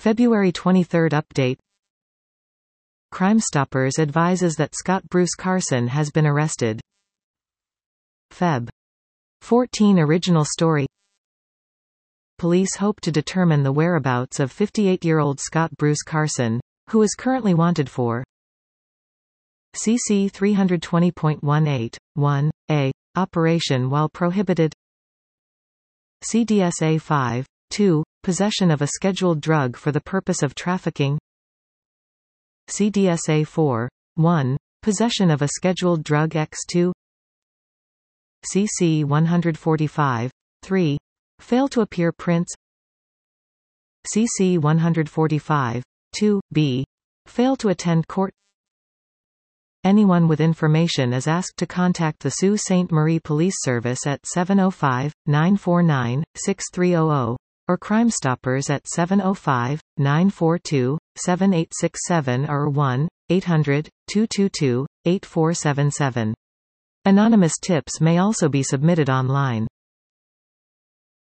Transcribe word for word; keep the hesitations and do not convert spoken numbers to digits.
February twenty-third update. Crime Stoppers advises that Scott Bruce Carson has been arrested. February fourteenth original story. Police hope to determine the whereabouts of fifty-eight-year-old Scott Bruce Carson, who is currently wanted for C C three twenty point eighteen, one A, operation while prohibited, C D S A five, two, possession of a scheduled drug for the purpose of trafficking, C D S A four, one, possession of a scheduled drug by two, C C one forty-five, three, fail to appear prints, C C one forty-five, two, B, fail to attend court. Anyone with information is asked to contact the Sault Ste. Marie Police Service at seven oh five, nine four nine, six three hundred, or Crime Stoppers at seven oh five, nine four two, seven eight six seven or one eight hundred, two two two, eight four seven seven. Anonymous tips may also be submitted online.